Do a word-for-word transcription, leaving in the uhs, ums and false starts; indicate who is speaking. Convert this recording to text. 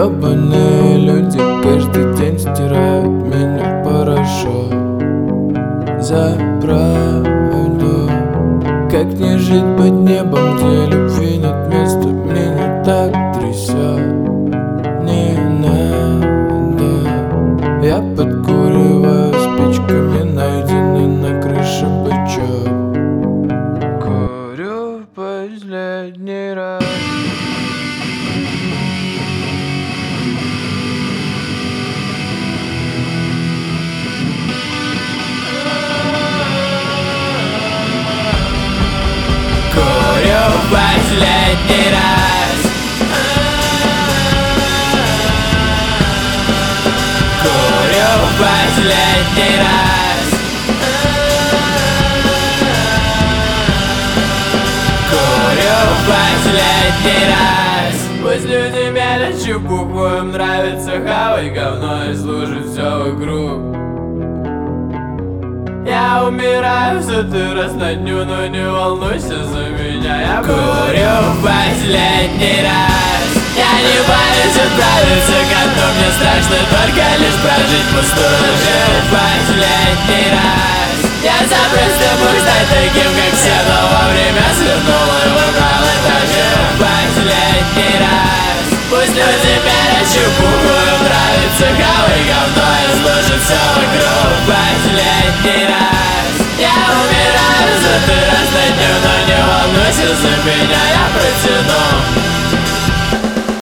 Speaker 1: Ёбаные люди каждый день стирают меня в порошок. За правду. Как не жить под небом, где любви нет места, меня так трясет. Не надо. Я подкуриваю спичками, найденный на крыше бычок. Курю в последний раз.
Speaker 2: Курю в последний раз. Курю в последний раз. Курю в последний раз. Пусть люди мелят чепуху, им нравится хавать говно и слушать все вокруг. Я умираю в сотый раз на дню, но не волнуйся за меня. Я курю в последний раз. Я не боюсь отправиться ко дну, мне страшно только лишь прожить пустую жизнь. В последний раз. Я запросто мог стать таким, как все, но вовремя свернул и выбрал это же. В последний раз. Пусть люди мерят чепуху, им нравится хавать говно и слушать все вокруг. В последний раз. Я умираю за ты раз на дню, но не волнуйся за меня, я протяну